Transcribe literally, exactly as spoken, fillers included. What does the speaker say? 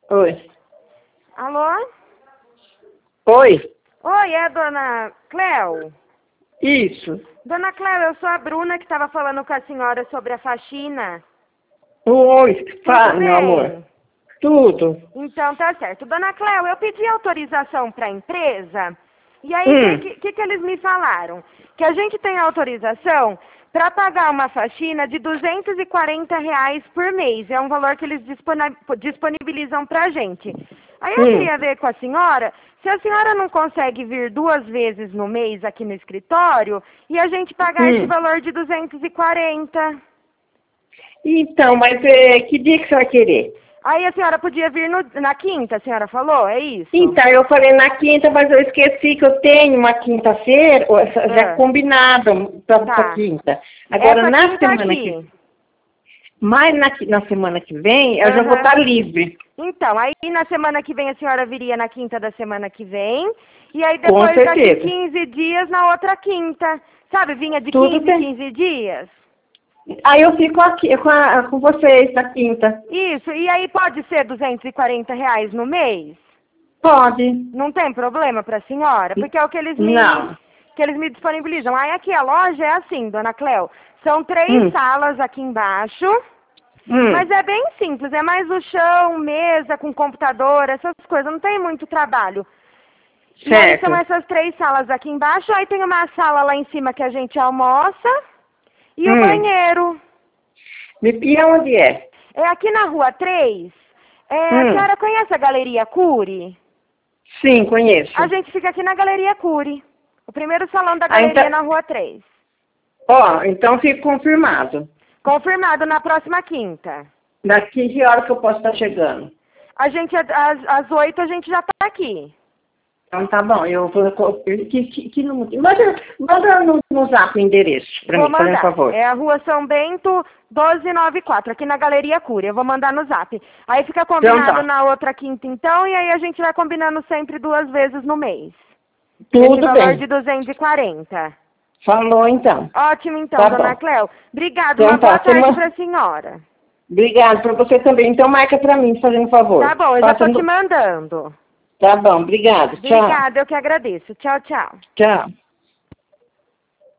Oi. Alô? Oi. Oi, é a dona Cleo? Isso. Dona Cleo, eu sou a Bruna que estava falando com a senhora sobre a faxina. Oi. Fala, Tudo meu amor. bem? Tudo. Então tá certo. Dona Cleo, eu pedi autorização para a empresa e aí o Hum. que, que, que eles me falaram? Que a gente tem autorização para pagar uma faxina de duzentos e quarenta reais por mês. É um valor que eles dispona- disponibilizam para a gente. Aí eu Hum. queria ver com a senhora se a senhora não consegue vir duas vezes no mês aqui no escritório e a gente pagar Hum. esse valor de duzentos e quarenta. Então, mas é, que dia que você vai querer? Aí a senhora podia vir no- na quinta, a senhora falou? É isso? Então, eu falei na quinta, mas eu esqueci que eu tenho uma quinta-feira, ó, essa- já Ah. combinado para Tá. quinta. Agora, Essa na quinta semana aqui. que... Mas na, qui- na semana que vem, eu já vou Aham. estar livre. Então, aí na semana que vem a senhora viria na quinta da semana que vem. E aí Com depois daqui certeza. quinze dias na outra quinta. Sabe, vinha de Tudo quinze em bem. quinze dias. Aí eu fico aqui com, a, com vocês na quinta. Isso, e aí pode ser duzentos e quarenta reais no mês? Pode. Não tem problema para a senhora? Porque é o que eles me, Não. que eles me disponibilizam. Aí aqui a loja é assim, dona Cleo. São três Hum. salas aqui embaixo. Hum. Mas é bem simples, é mais o chão, mesa com computador, essas coisas, não tem muito trabalho. E aí Certo. são essas três salas aqui embaixo, aí tem uma sala lá em cima que a gente almoça e o Hum. banheiro. Me pia onde é? É aqui na rua três. É, a Hum. senhora conhece a Galeria Cury? Sim, conheço. A gente fica aqui na Galeria Cury. O primeiro salão da Ah, galeria então... na rua três. Ó, então fica confirmado. Confirmado na próxima quinta. Daqui que hora que eu posso estar chegando? A gente, às, às oito a gente já tá aqui. Então tá bom, eu vou... Que, que, que não... Manda, manda no, no zap o endereço pra Vou mim, fazendo mandar. favor. É a rua São Bento doze noventa e quatro, aqui na Galeria Cury. Eu vou mandar no zap. Aí fica combinado Então tá. na outra quinta então, e aí a gente vai combinando sempre duas vezes no mês. Esse Tudo valor bem. de duzentos e quarenta. Falou então. Ótimo então, Tá dona bom. Cleo. Obrigada, Então uma boa tá. tarde Semana... para a senhora. Obrigado pra você também. Então marca pra mim, fazendo favor. Tá bom, eu já tô Passando... te mandando. Tá bom, obrigado. Tchau. Obrigada, eu que agradeço. Tchau, tchau. Tchau.